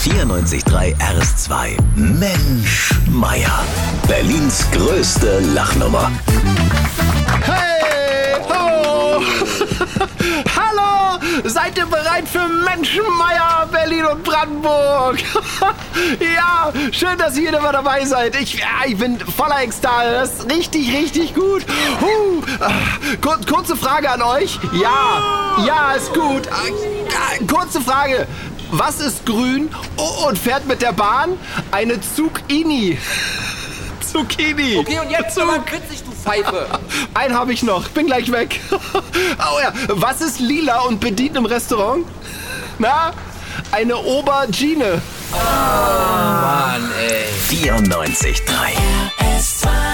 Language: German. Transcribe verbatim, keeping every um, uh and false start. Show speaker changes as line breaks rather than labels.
vierundneunzig Komma drei R S zwei. Mensch, Meier. Berlins größte Lachnummer.
Hey, ho! Hallo! Seid ihr bereit für Menschenmeier, Berlin und Brandenburg? Ja, schön, dass ihr wieder dabei seid. Ich, ja, ich bin voller Ekstase. Das ist richtig, richtig gut. Huh. Kur kurze Frage an euch. Ja, ja, ist gut. Äh, kurze Frage. Was ist grün und fährt mit der Bahn? Eine Zucchini. Zucchini.
Okay, und jetzt mal witzig, du Pfeife.
Einen habe ich noch. Bin gleich weg. Oh ja. Was ist lila und bedient im Restaurant? Na? Eine Aubergine.
Oh, Mann, ey.
vierundneunzig Komma drei.